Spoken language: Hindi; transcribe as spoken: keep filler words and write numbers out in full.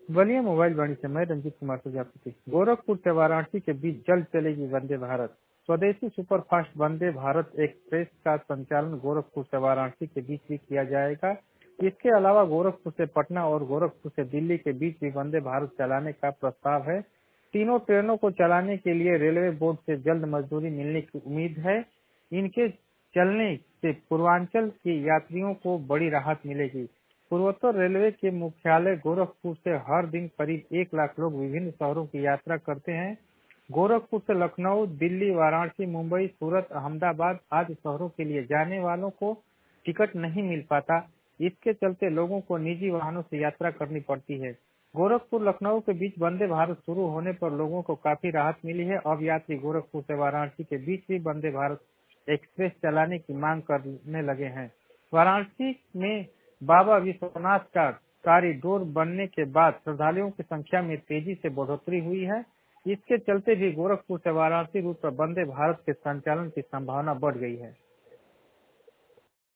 बलिया मोबाइल वाणी से मैं रंजीत कुमार प्रजापति। गोरखपुर से वाराणसी के बीच जल्द चलेगी वंदे भारत। स्वदेशी सुपरफास्ट वंदे भारत एक्सप्रेस का संचालन गोरखपुर से वाराणसी के बीच भी किया जाएगा। इसके अलावा गोरखपुर से पटना और गोरखपुर से दिल्ली के बीच भी वंदे भारत चलाने का प्रस्ताव है। तीनों ट्रेनों को चलाने के लिए रेलवे बोर्ड से जल्द मंजूरी मिलने की उम्मीद है। इनके चलने से पूर्वांचल के यात्रियों को बड़ी राहत मिलेगी। पूर्वोत्तर रेलवे के मुख्यालय गोरखपुर से हर दिन करीब एक लाख लोग विभिन्न शहरों की यात्रा करते हैं। गोरखपुर से लखनऊ, दिल्ली, वाराणसी, मुंबई, सूरत, अहमदाबाद आदि शहरों के लिए जाने वालों को टिकट नहीं मिल पाता। इसके चलते लोगों को निजी वाहनों से यात्रा करनी पड़ती है। गोरखपुर लखनऊ के बीच वंदे भारत शुरू होने पर लोगों को काफी राहत मिली है। अब यात्री गोरखपुर से वाराणसी के बीच भी वंदे भारत एक्सप्रेस चलाने की मांग करने लगे हैं। वाराणसी में बाबा विश्वनाथ का कॉरिडोर बनने के बाद श्रद्धालुओं की संख्या में तेजी से बढ़ोतरी हुई है। इसके चलते भी गोरखपुर से वाराणसी रूट पर वंदे भारत के संचालन की संभावना बढ़ गई है।